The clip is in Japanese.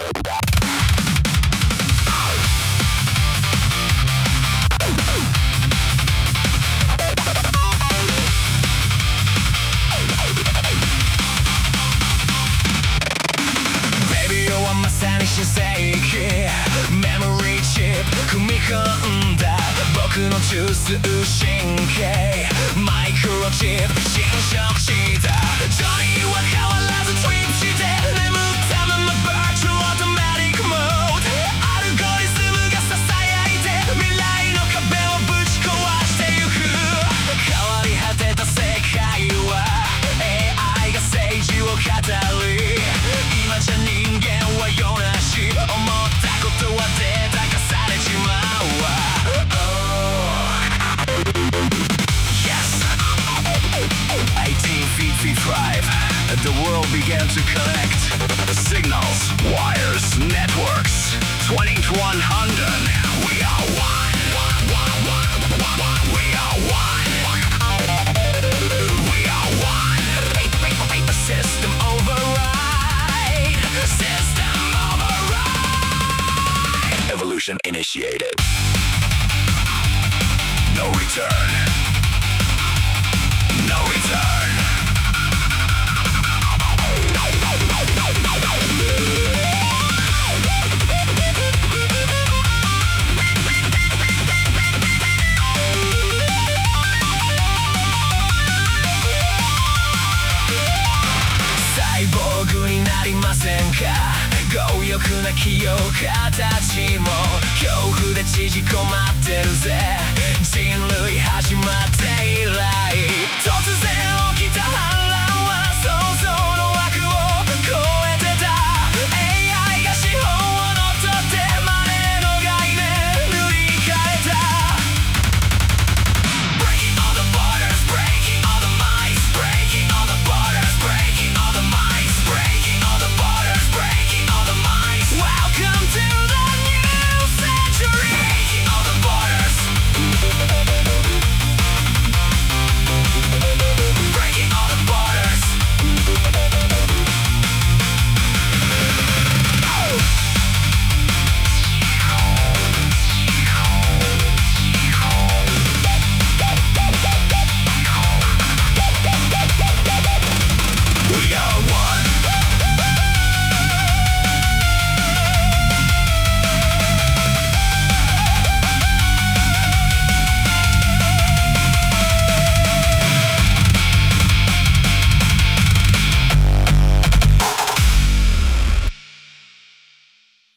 まさに新世紀メモリーチップ組み込んだ僕の中枢神経マイクロチップ侵食したジョニーは変わらずトリップして眠ったままバーチャルオートマティックモードアルゴリズムが囁いて未来の壁をぶち壊してゆく変わり果てた世界は AI が政治を語り今じゃ人間は世なし思ったことはデータ化されちまうわ、Yes 18 feet feet drive The world began to connect Signals, wires, networks 20 to 100 We are one We are one We are one System override System override Evolution initiated No return No returnサイボーグになりませんか強欲な企業家たちも恐怖で縮こまってるぜ人類始まって以来